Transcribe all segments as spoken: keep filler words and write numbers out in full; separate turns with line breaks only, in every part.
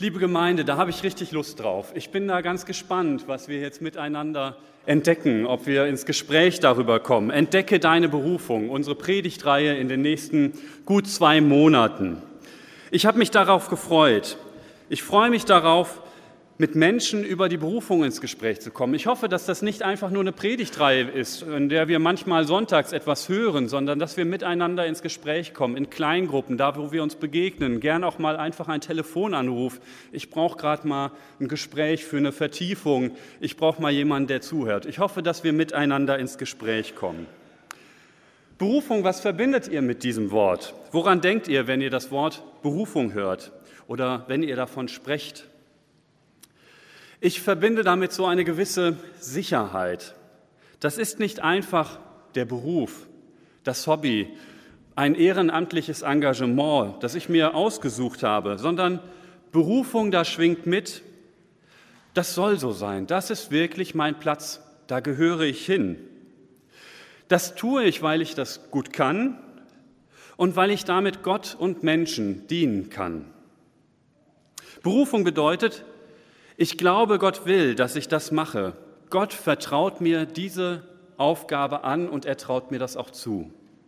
Liebe Gemeinde, da habe ich richtig Lust drauf. Ich bin da ganz gespannt, was wir jetzt miteinander entdecken, ob wir ins Gespräch darüber kommen. Entdecke deine Berufung, unsere Predigtreihe in den nächsten gut zwei Monaten. Ich habe mich darauf gefreut. Ich freue mich darauf, mit Menschen über die Berufung ins Gespräch zu kommen. Ich hoffe, dass das nicht einfach nur eine Predigtreihe ist, in der wir manchmal sonntags etwas hören, sondern dass wir miteinander ins Gespräch kommen, in Kleingruppen, da wo wir uns begegnen, gern auch mal einfach ein Telefonanruf. Ich brauche gerade mal ein Gespräch für eine Vertiefung. Ich brauche mal jemanden, der zuhört. Ich hoffe, dass wir miteinander ins Gespräch kommen. Berufung, was verbindet ihr mit diesem Wort? Woran denkt ihr, wenn ihr das Wort Berufung hört oder wenn ihr davon sprecht? Ich verbinde damit so eine gewisse Sicherheit. Das ist nicht einfach der Beruf, das Hobby, ein ehrenamtliches Engagement, das ich mir ausgesucht habe, sondern Berufung, da schwingt mit, das soll so sein, das ist wirklich mein Platz, da gehöre ich hin. Das tue ich, weil ich das gut kann und weil ich damit Gott und Menschen dienen kann. Berufung bedeutet, ich glaube, Gott will, dass ich das mache. Gott vertraut mir diese Aufgabe an und er traut mir das auch zu.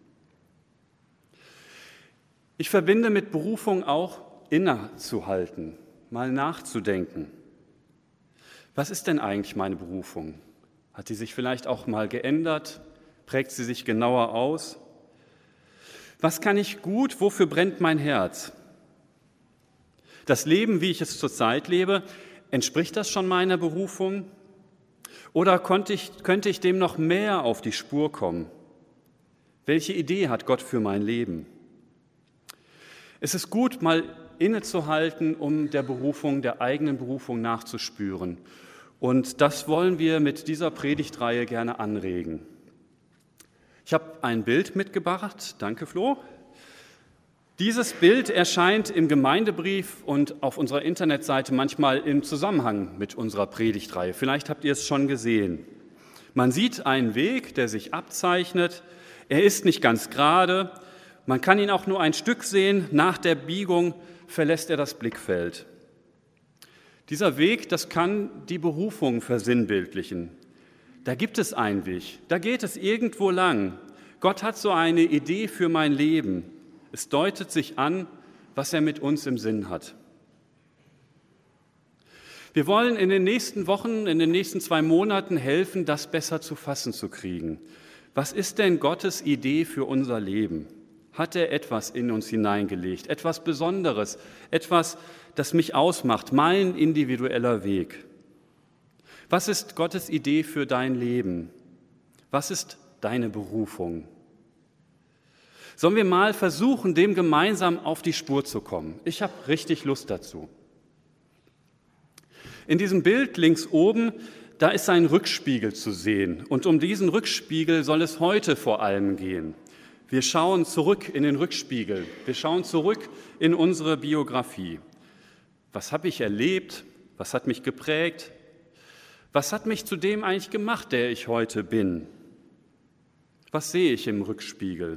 Ich verbinde mit Berufung auch innezuhalten, mal nachzudenken. Was ist denn eigentlich meine Berufung? Hat die sich vielleicht auch mal geändert? Prägt sie sich genauer aus? Was kann ich gut? Wofür brennt mein Herz? Das Leben, wie ich es zurzeit lebe, entspricht das schon meiner Berufung? Oder konnte ich, könnte ich dem noch mehr auf die Spur kommen? Welche Idee hat Gott für mein Leben? Es ist gut, mal innezuhalten, um der Berufung, der eigenen Berufung nachzuspüren. Und das wollen wir mit dieser Predigtreihe gerne anregen. Ich habe ein Bild mitgebracht. Danke, Flo. Dieses Bild erscheint im Gemeindebrief und auf unserer Internetseite manchmal im Zusammenhang mit unserer Predigtreihe. Vielleicht habt ihr es schon gesehen. Man sieht einen Weg, der sich abzeichnet. Er ist nicht ganz gerade. Man kann ihn auch nur ein Stück sehen. Nach der Biegung verlässt er das Blickfeld. Dieser Weg, das kann die Berufung versinnbildlichen. Da gibt es einen Weg. Da geht es irgendwo lang. Gott hat so eine Idee für mein Leben. Es deutet sich an, was er mit uns im Sinn hat. Wir wollen in den nächsten Wochen, in den nächsten zwei Monaten helfen, das besser zu fassen zu kriegen. Was ist denn Gottes Idee für unser Leben? Hat er etwas in uns hineingelegt, etwas Besonderes, etwas, das mich ausmacht, mein individueller Weg? Was ist Gottes Idee für dein Leben? Was ist deine Berufung? Sollen wir mal versuchen, dem gemeinsam auf die Spur zu kommen? Ich habe richtig Lust dazu. In diesem Bild links oben, da ist ein Rückspiegel zu sehen. Und um diesen Rückspiegel soll es heute vor allem gehen. Wir schauen zurück in den Rückspiegel. Wir schauen zurück in unsere Biografie. Was habe ich erlebt? Was hat mich geprägt? Was hat mich zu dem eigentlich gemacht, der ich heute bin? Was sehe ich im Rückspiegel?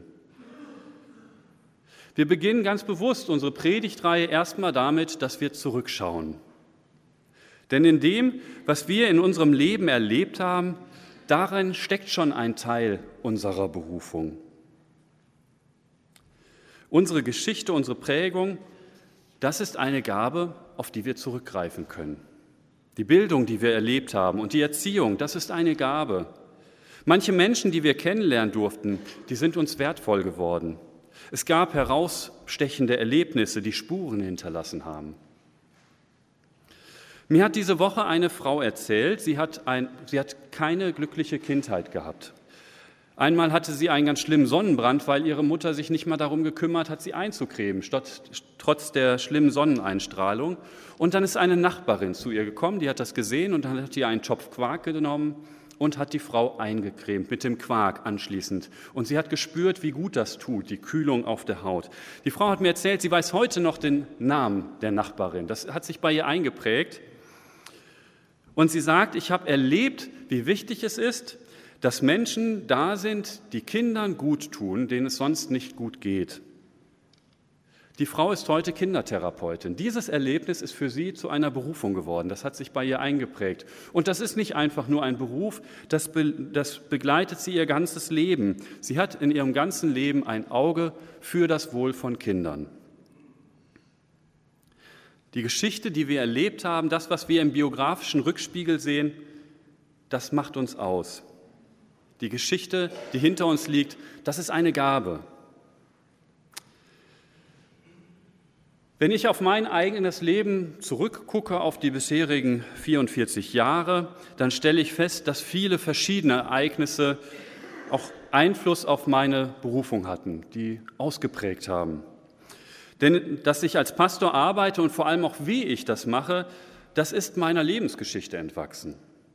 Wir beginnen ganz bewusst unsere Predigtreihe erstmal damit, dass wir zurückschauen. Denn in dem, was wir in unserem Leben erlebt haben, darin steckt schon ein Teil unserer Berufung. Unsere Geschichte, unsere Prägung, das ist eine Gabe, auf die wir zurückgreifen können. Die Bildung, die wir erlebt haben und die Erziehung, das ist eine Gabe. Manche Menschen, die wir kennenlernen durften, die sind uns wertvoll geworden. Es gab herausstechende Erlebnisse, die Spuren hinterlassen haben. Mir hat diese Woche eine Frau erzählt, sie hat, ein, sie hat keine glückliche Kindheit gehabt. Einmal hatte sie einen ganz schlimmen Sonnenbrand, weil ihre Mutter sich nicht mal darum gekümmert hat, sie einzucremen, statt, trotz der schlimmen Sonneneinstrahlung. Und dann ist eine Nachbarin zu ihr gekommen, die hat das gesehen und dann hat sie einen Topf Quark genommen und hat die Frau eingecremt mit dem Quark anschließend. Und sie hat gespürt, wie gut das tut, die Kühlung auf der Haut. Die Frau hat mir erzählt, sie weiß heute noch den Namen der Nachbarin. Das hat sich bei ihr eingeprägt. Und sie sagt, ich habe erlebt, wie wichtig es ist, dass Menschen da sind, die Kindern gut tun, denen es sonst nicht gut geht. Die Frau ist heute Kindertherapeutin. Dieses Erlebnis ist für sie zu einer Berufung geworden. Das hat sich bei ihr eingeprägt. Und das ist nicht einfach nur ein Beruf, das, be, das begleitet sie ihr ganzes Leben. Sie hat in ihrem ganzen Leben ein Auge für das Wohl von Kindern. Die Geschichte, die wir erlebt haben, das, was wir im biografischen Rückspiegel sehen, das macht uns aus. Die Geschichte, die hinter uns liegt, das ist eine Gabe. Wenn ich auf mein eigenes Leben zurückgucke, auf die bisherigen vierundvierzig Jahre, dann stelle ich fest, dass viele verschiedene Ereignisse auch Einfluss auf meine Berufung hatten, die ausgeprägt haben. Denn dass ich als Pastor arbeite und vor allem auch wie ich das mache, das ist meiner Lebensgeschichte entwachsen.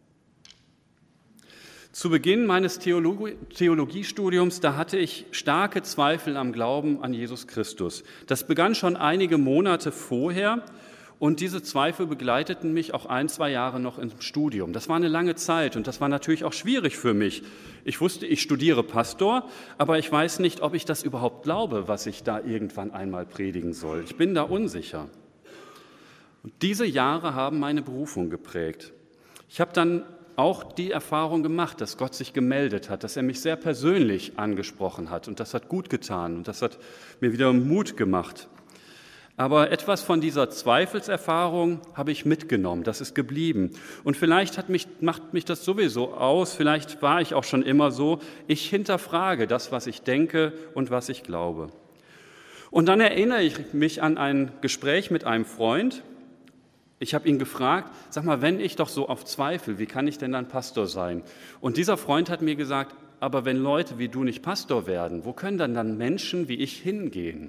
Zu Beginn meines Theologie- Theologiestudiums, da hatte ich starke Zweifel am Glauben an Jesus Christus. Das begann schon einige Monate vorher und diese Zweifel begleiteten mich auch ein, zwei Jahre noch im Studium. Das war eine lange Zeit und das war natürlich auch schwierig für mich. Ich wusste, ich studiere Pastor, aber ich weiß nicht, ob ich das überhaupt glaube, was ich da irgendwann einmal predigen soll. Ich bin da unsicher. Und diese Jahre haben meine Berufung geprägt. Ich habe dann auch die Erfahrung gemacht, dass Gott sich gemeldet hat, dass er mich sehr persönlich angesprochen hat und das hat gut getan und das hat mir wieder Mut gemacht. Aber etwas von dieser Zweifelserfahrung habe ich mitgenommen, das ist geblieben. Und vielleicht hat mich, macht mich das sowieso aus, vielleicht war ich auch schon immer so, ich hinterfrage das, was ich denke und was ich glaube. Und dann erinnere ich mich an ein Gespräch mit einem Freund. Ich habe ihn gefragt, sag mal, wenn ich doch so auf Zweifel, wie kann ich denn dann Pastor sein? Und dieser Freund hat mir gesagt, aber wenn Leute wie du nicht Pastor werden, wo können dann dann Menschen wie ich hingehen?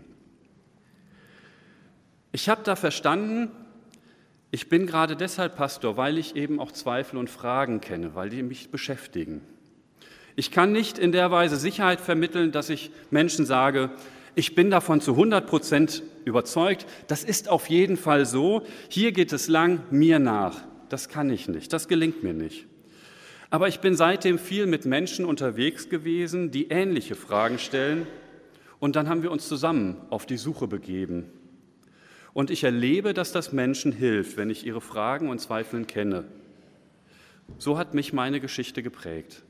Ich habe da verstanden, ich bin gerade deshalb Pastor, weil ich eben auch Zweifel und Fragen kenne, weil die mich beschäftigen. Ich kann nicht in der Weise Sicherheit vermitteln, dass ich Menschen sage, ich bin davon zu hundert Prozent überzeugt, das ist auf jeden Fall so, hier geht es lang, mir nach. Das kann ich nicht, das gelingt mir nicht. Aber ich bin seitdem viel mit Menschen unterwegs gewesen, die ähnliche Fragen stellen und dann haben wir uns zusammen auf die Suche begeben. Und ich erlebe, dass das Menschen hilft, wenn ich ihre Fragen und Zweifel kenne. So hat mich meine Geschichte geprägt.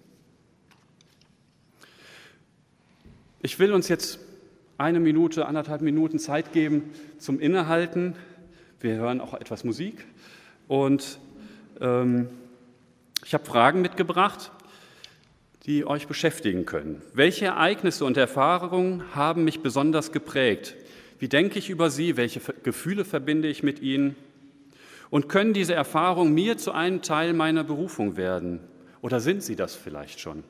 Ich will uns jetzt eine Minute, anderthalb Minuten Zeit geben zum Innehalten. Wir hören auch etwas Musik und ähm, ich habe Fragen mitgebracht, die euch beschäftigen können. Welche Ereignisse und Erfahrungen haben mich besonders geprägt? Wie denke ich über sie? Welche Gefühle verbinde ich mit ihnen? Und können diese Erfahrungen mir zu einem Teil meiner Berufung werden? Oder sind sie das vielleicht schon?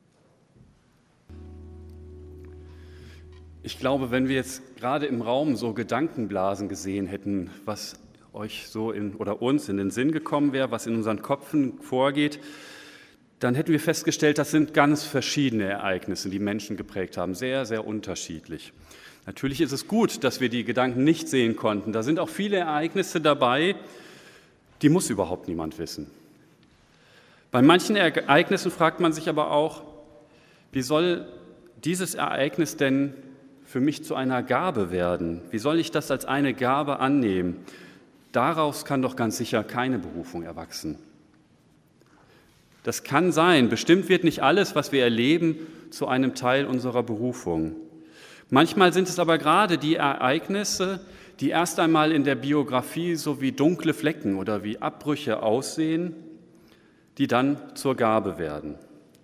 Ich glaube, wenn wir jetzt gerade im Raum so Gedankenblasen gesehen hätten, was euch so in, oder uns in den Sinn gekommen wäre, was in unseren Köpfen vorgeht, dann hätten wir festgestellt, das sind ganz verschiedene Ereignisse, die Menschen geprägt haben, sehr, sehr unterschiedlich. Natürlich ist es gut, dass wir die Gedanken nicht sehen konnten. Da sind auch viele Ereignisse dabei, die muss überhaupt niemand wissen. Bei manchen Ereignissen fragt man sich aber auch, wie soll dieses Ereignis denn für mich zu einer Gabe werden? Wie soll ich das als eine Gabe annehmen? Daraus kann doch ganz sicher keine Berufung erwachsen. Das kann sein. Bestimmt wird nicht alles, was wir erleben, zu einem Teil unserer Berufung. Manchmal sind es aber gerade die Ereignisse, die erst einmal in der Biografie so wie dunkle Flecken oder wie Abbrüche aussehen, die dann zur Gabe werden.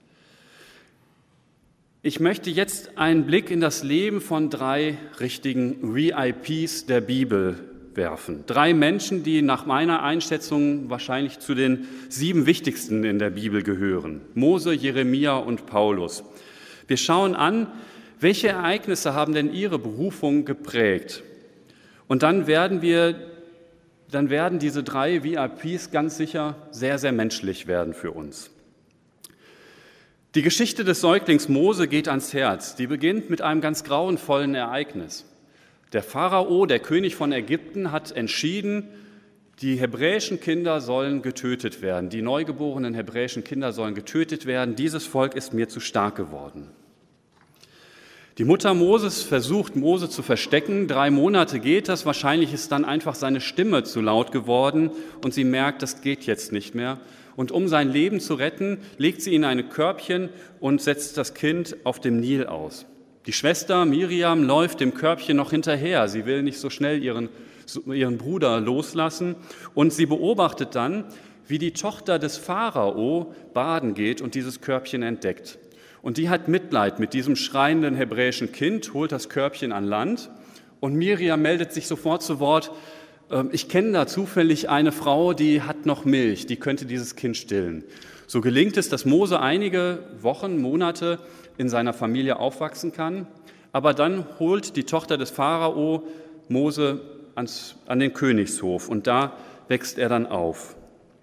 Ich möchte jetzt einen Blick in das Leben von drei richtigen V I Ps der Bibel werfen. Drei Menschen, die nach meiner Einschätzung wahrscheinlich zu den sieben wichtigsten in der Bibel gehören. Mose, Jeremia und Paulus. Wir schauen an, welche Ereignisse haben denn ihre Berufung geprägt? Und dann werden wir, dann werden diese drei V I Ps ganz sicher sehr, sehr menschlich werden für uns. Die Geschichte des Säuglings Mose geht ans Herz. Die beginnt mit einem ganz grauenvollen Ereignis. Der Pharao, der König von Ägypten, hat entschieden, die hebräischen Kinder sollen getötet werden. Die neugeborenen hebräischen Kinder sollen getötet werden. Dieses Volk ist mir zu stark geworden. Die Mutter Moses versucht, Mose zu verstecken. Drei Monate geht das. Wahrscheinlich ist dann einfach seine Stimme zu laut geworden und sie merkt, das geht jetzt nicht mehr. Und um sein Leben zu retten, legt sie ihn in ein Körbchen und setzt das Kind auf dem Nil aus. Die Schwester Miriam läuft dem Körbchen noch hinterher. Sie will nicht so schnell ihren, ihren Bruder loslassen. Und sie beobachtet dann, wie die Tochter des Pharao baden geht und dieses Körbchen entdeckt. Und die hat Mitleid mit diesem schreienden hebräischen Kind, holt das Körbchen an Land und Miriam meldet sich sofort zu Wort, ich kenne da zufällig eine Frau, die hat noch Milch, die könnte dieses Kind stillen. So gelingt es, dass Mose einige Wochen, Monate in seiner Familie aufwachsen kann, aber dann holt die Tochter des Pharao Mose ans, an den Königshof und da wächst er dann auf.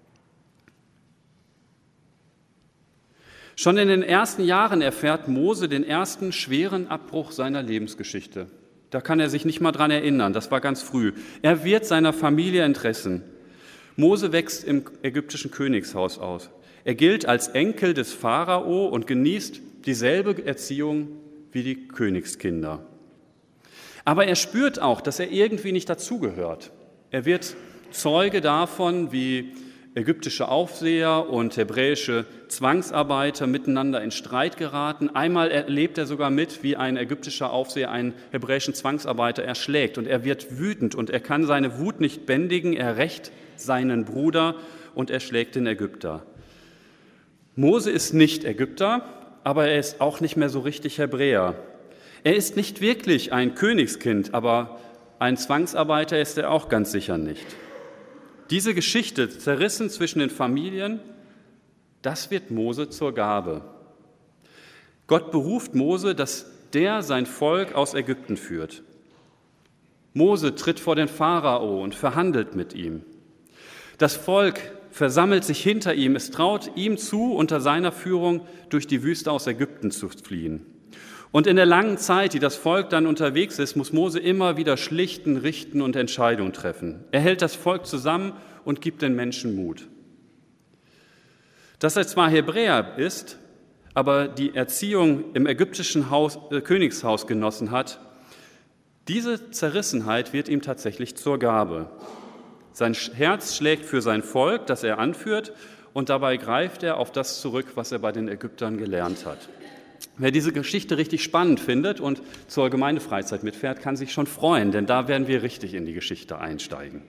Schon in den ersten Jahren erfährt Mose den ersten schweren Abbruch seiner Lebensgeschichte. Da kann er sich nicht mal dran erinnern, das war ganz früh. Er wird seiner Familie entrissen. Mose wächst im ägyptischen Königshaus aus. Er gilt als Enkel des Pharao und genießt dieselbe Erziehung wie die Königskinder. Aber er spürt auch, dass er irgendwie nicht dazugehört. Er wird Zeuge davon, wie ägyptische Aufseher und hebräische Zwangsarbeiter miteinander in Streit geraten. Einmal erlebt er sogar mit, wie ein ägyptischer Aufseher einen hebräischen Zwangsarbeiter erschlägt. Und er wird wütend und er kann seine Wut nicht bändigen. Er rächt seinen Bruder und erschlägt den Ägypter. Mose ist nicht Ägypter, aber er ist auch nicht mehr so richtig Hebräer. Er ist nicht wirklich ein Königskind, aber ein Zwangsarbeiter ist er auch ganz sicher nicht. Diese Geschichte, zerrissen zwischen den Familien, das wird Mose zur Gabe. Gott beruft Mose, dass der sein Volk aus Ägypten führt. Mose tritt vor den Pharao und verhandelt mit ihm. Das Volk versammelt sich hinter ihm, es traut ihm zu, unter seiner Führung durch die Wüste aus Ägypten zu fliehen. Und in der langen Zeit, die das Volk dann unterwegs ist, muss Mose immer wieder schlichten, richten und Entscheidungen treffen. Er hält das Volk zusammen und gibt den Menschen Mut. Dass er zwar Hebräer ist, aber die Erziehung im ägyptischen Haus, äh, Königshaus genossen hat, diese Zerrissenheit wird ihm tatsächlich zur Gabe. Sein Herz schlägt für sein Volk, das er anführt, und dabei greift er auf das zurück, was er bei den Ägyptern gelernt hat. Wer diese Geschichte richtig spannend findet und zur Gemeindefreizeit mitfährt, kann sich schon freuen, denn da werden wir richtig in die Geschichte einsteigen.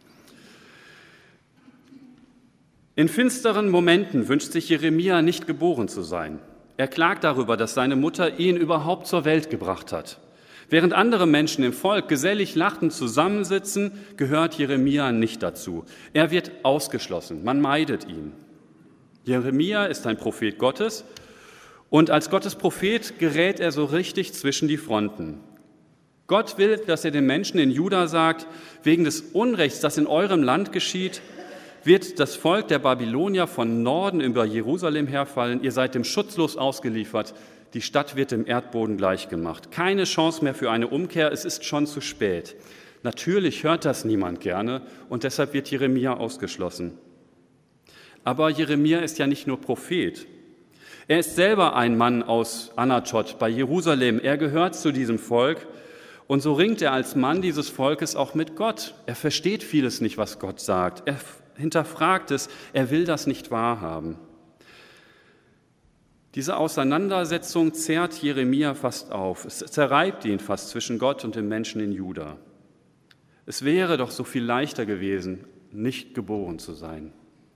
In finsteren Momenten wünscht sich Jeremia nicht geboren zu sein. Er klagt darüber, dass seine Mutter ihn überhaupt zur Welt gebracht hat. Während andere Menschen im Volk gesellig lachend zusammensitzen, gehört Jeremia nicht dazu. Er wird ausgeschlossen, man meidet ihn. Jeremia ist ein Prophet Gottes. Und als Gottes Prophet gerät er so richtig zwischen die Fronten. Gott will, dass er den Menschen in Juda sagt, wegen des Unrechts, das in eurem Land geschieht, wird das Volk der Babylonier von Norden über Jerusalem herfallen. Ihr seid dem schutzlos ausgeliefert. Die Stadt wird dem Erdboden gleichgemacht. Keine Chance mehr für eine Umkehr. Es ist schon zu spät. Natürlich hört das niemand gerne und deshalb wird Jeremia ausgeschlossen. Aber Jeremia ist ja nicht nur Prophet. Er ist selber ein Mann aus Anatot bei Jerusalem. Er gehört zu diesem Volk und so ringt er als Mann dieses Volkes auch mit Gott. Er versteht vieles nicht, was Gott sagt. Er hinterfragt es. Er will das nicht wahrhaben. Diese Auseinandersetzung zehrt Jeremia fast auf. Es zerreibt ihn fast zwischen Gott und den Menschen in Juda. Es wäre doch so viel leichter gewesen, nicht geboren zu sein.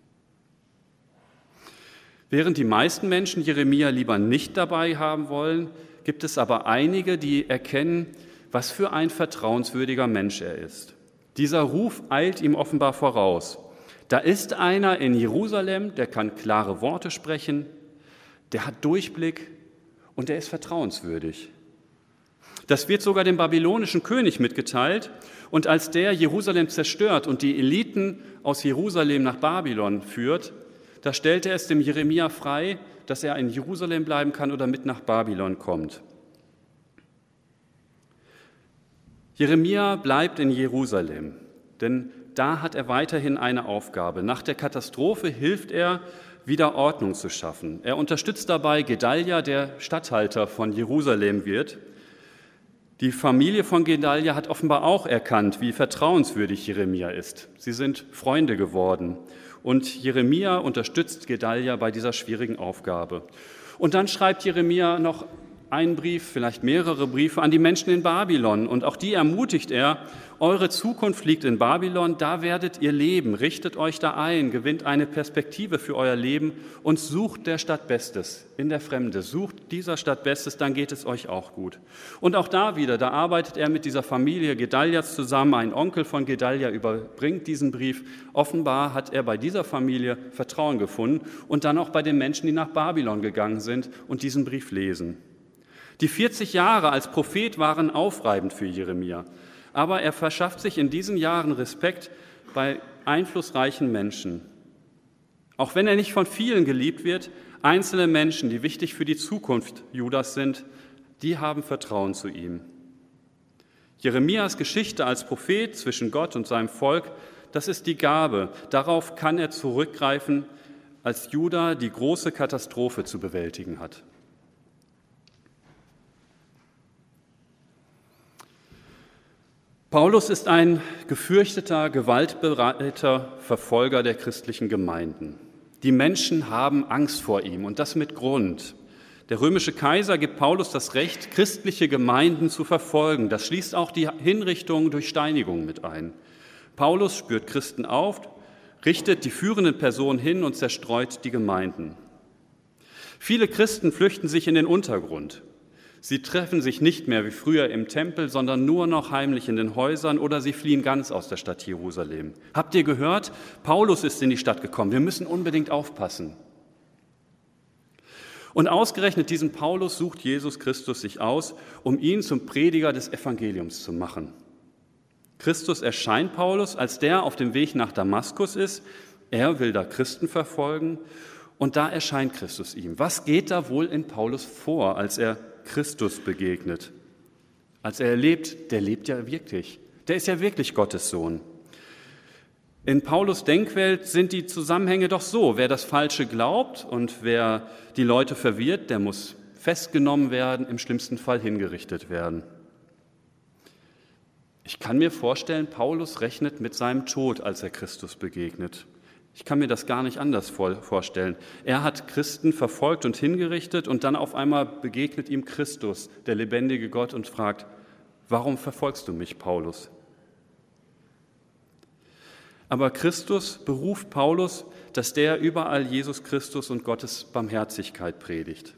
Während die meisten Menschen Jeremia lieber nicht dabei haben wollen, gibt es aber einige, die erkennen, was für ein vertrauenswürdiger Mensch er ist. Dieser Ruf eilt ihm offenbar voraus. Da ist einer in Jerusalem, der kann klare Worte sprechen, der hat Durchblick und der ist vertrauenswürdig. Das wird sogar dem babylonischen König mitgeteilt. Und als der Jerusalem zerstört und die Eliten aus Jerusalem nach Babylon führt, da stellt er es dem Jeremia frei, dass er in Jerusalem bleiben kann oder mit nach Babylon kommt. Jeremia bleibt in Jerusalem, denn da hat er weiterhin eine Aufgabe. Nach der Katastrophe hilft er, wieder Ordnung zu schaffen. Er unterstützt dabei Gedalia, der Statthalter von Jerusalem wird. Die Familie von Gedalia hat offenbar auch erkannt, wie vertrauenswürdig Jeremia ist. Sie sind Freunde geworden und Jeremia unterstützt Gedalia bei dieser schwierigen Aufgabe. Und dann schreibt Jeremia noch einen Brief, vielleicht mehrere Briefe an die Menschen in Babylon und auch die ermutigt er, eure Zukunft liegt in Babylon, da werdet ihr leben, richtet euch da ein, gewinnt eine Perspektive für euer Leben und sucht der Stadt Bestes in der Fremde, sucht dieser Stadt Bestes, dann geht es euch auch gut. Und auch da wieder, da arbeitet er mit dieser Familie Gedalias zusammen, ein Onkel von Gedalia überbringt diesen Brief. Offenbar hat er bei dieser Familie Vertrauen gefunden und dann auch bei den Menschen, die nach Babylon gegangen sind und diesen Brief lesen. Die vierzig Jahre als Prophet waren aufreibend für Jeremia, aber er verschafft sich in diesen Jahren Respekt bei einflussreichen Menschen. Auch wenn er nicht von vielen geliebt wird, einzelne Menschen, die wichtig für die Zukunft Judas sind, die haben Vertrauen zu ihm. Jeremias Geschichte als Prophet zwischen Gott und seinem Volk, das ist die Gabe. Darauf kann er zurückgreifen, als Juda die große Katastrophe zu bewältigen hat. Paulus ist ein gefürchteter, gewaltbereiter Verfolger der christlichen Gemeinden. Die Menschen haben Angst vor ihm und das mit Grund. Der römische Kaiser gibt Paulus das Recht, christliche Gemeinden zu verfolgen. Das schließt auch die Hinrichtung durch Steinigung mit ein. Paulus spürt Christen auf, richtet die führenden Personen hin und zerstreut die Gemeinden. Viele Christen flüchten sich in den Untergrund. Sie treffen sich nicht mehr wie früher im Tempel, sondern nur noch heimlich in den Häusern oder sie fliehen ganz aus der Stadt Jerusalem. Habt ihr gehört? Paulus ist in die Stadt gekommen. Wir müssen unbedingt aufpassen. Und ausgerechnet diesen Paulus sucht Jesus Christus sich aus, um ihn zum Prediger des Evangeliums zu machen. Christus erscheint Paulus, als der auf dem Weg nach Damaskus ist. Er will da Christen verfolgen und da erscheint Christus ihm. Was geht da wohl in Paulus vor, als er Christus begegnet? Als er erlebt, der lebt ja wirklich. Der ist ja wirklich Gottes Sohn. In Paulus' Denkwelt sind die Zusammenhänge doch so: Wer das Falsche glaubt und wer die Leute verwirrt, der muss festgenommen werden, im schlimmsten Fall hingerichtet werden. Ich kann mir vorstellen, Paulus rechnet mit seinem Tod, als er Christus begegnet. Ich kann mir das gar nicht anders vorstellen. Er hat Christen verfolgt und hingerichtet und dann auf einmal begegnet ihm Christus, der lebendige Gott, und fragt: Warum verfolgst du mich, Paulus? Aber Christus beruft Paulus, dass der überall Jesus Christus und Gottes Barmherzigkeit predigt.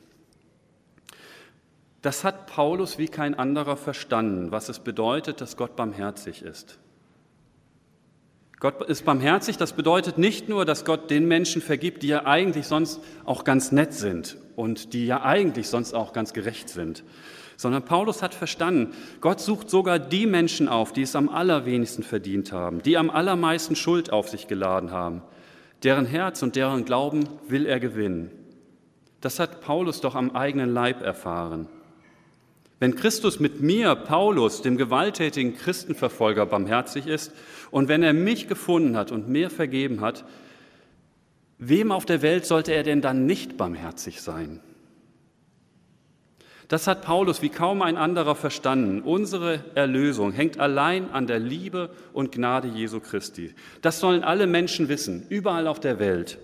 Das hat Paulus wie kein anderer verstanden, was es bedeutet, dass Gott barmherzig ist. Gott ist barmherzig, das bedeutet nicht nur, dass Gott den Menschen vergibt, die ja eigentlich sonst auch ganz nett sind und die ja eigentlich sonst auch ganz gerecht sind, sondern Paulus hat verstanden, Gott sucht sogar die Menschen auf, die es am allerwenigsten verdient haben, die am allermeisten Schuld auf sich geladen haben. Deren Herz und deren Glauben will er gewinnen. Das hat Paulus doch am eigenen Leib erfahren. Wenn Christus mit mir, Paulus, dem gewalttätigen Christenverfolger, barmherzig ist und wenn er mich gefunden hat und mir vergeben hat, wem auf der Welt sollte er denn dann nicht barmherzig sein? Das hat Paulus wie kaum ein anderer verstanden. Unsere Erlösung hängt allein an der Liebe und Gnade Jesu Christi. Das sollen alle Menschen wissen, überall auf der Welt.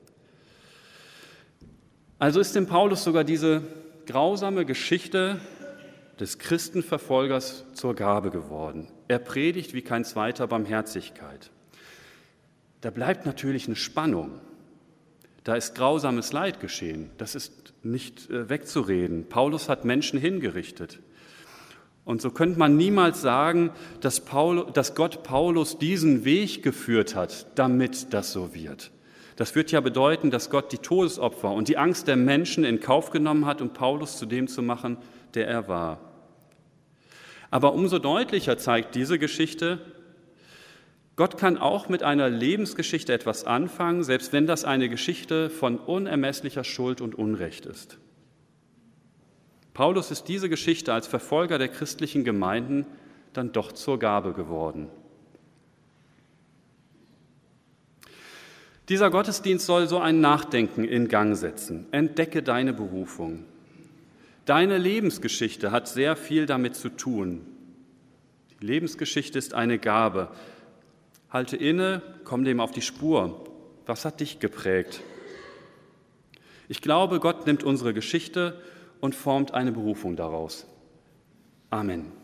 Also ist dem Paulus sogar diese grausame Geschichte des Christenverfolgers zur Gabe geworden. Er predigt wie kein zweiter Barmherzigkeit. Da bleibt natürlich eine Spannung. Da ist grausames Leid geschehen. Das ist nicht wegzureden. Paulus hat Menschen hingerichtet. Und so könnte man niemals sagen, dass, Paul, dass Gott Paulus diesen Weg geführt hat, damit das so wird. Das wird ja bedeuten, dass Gott die Todesopfer und die Angst der Menschen in Kauf genommen hat, um Paulus zu dem zu machen, der er war. Aber umso deutlicher zeigt diese Geschichte, Gott kann auch mit einer Lebensgeschichte etwas anfangen, selbst wenn das eine Geschichte von unermesslicher Schuld und Unrecht ist. Paulus ist diese Geschichte als Verfolger der christlichen Gemeinden dann doch zur Gabe geworden. Dieser Gottesdienst soll so ein Nachdenken in Gang setzen. Entdecke deine Berufung. Deine Lebensgeschichte hat sehr viel damit zu tun. Die Lebensgeschichte ist eine Gabe. Halte inne, komm dem auf die Spur. Was hat dich geprägt? Ich glaube, Gott nimmt unsere Geschichte und formt eine Berufung daraus. Amen.